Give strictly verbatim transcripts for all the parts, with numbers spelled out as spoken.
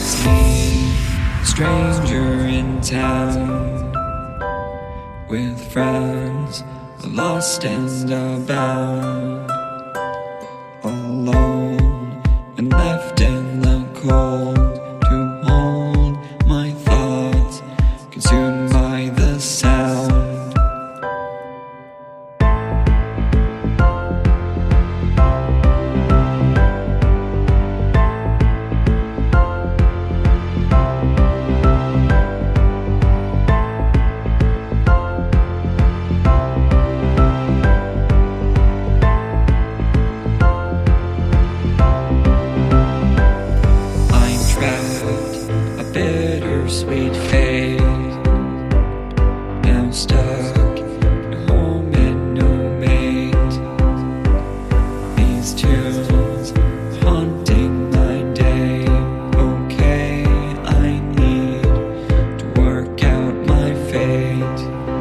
see a stranger in town with friends lost and abound, alone and left in the cold to hold my thoughts, consumed by the sound. Bittersweet fate, now stuck at home and no mate. These tunes haunting my day. Okay, I need to work out my fate.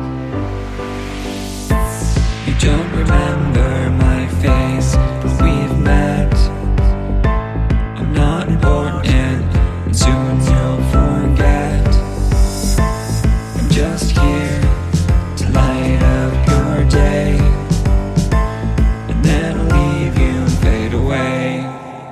You don't remember my face, but we've met. I'm not important, and soon you'll forget. I'm just here to light up your day, and then I'll leave you and fade away.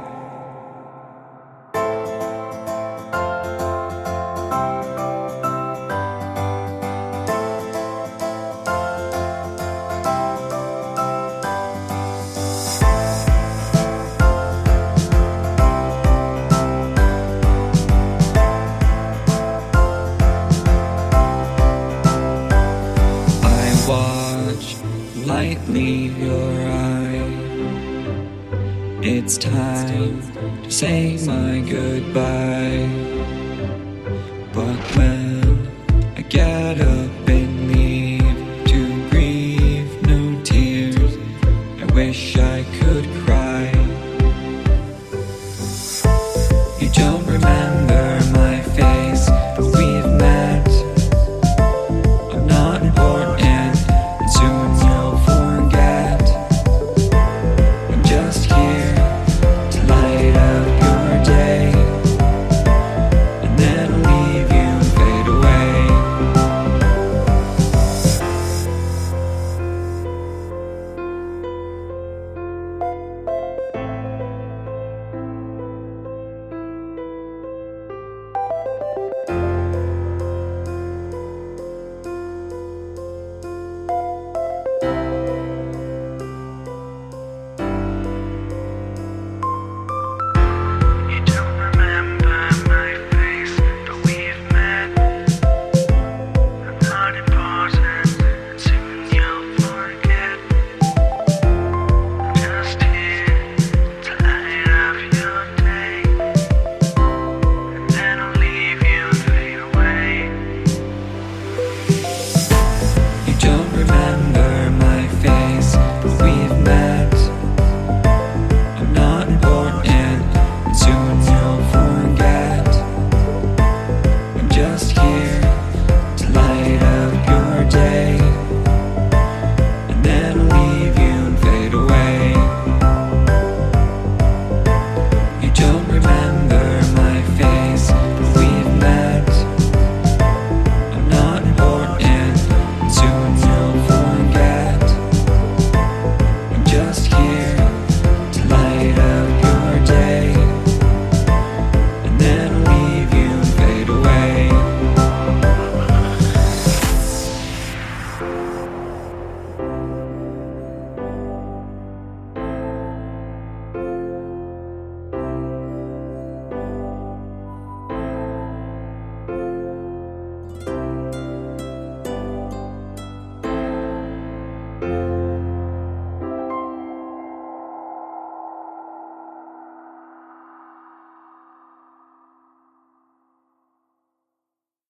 Watch light leave your eye. It's time to say my goodbye.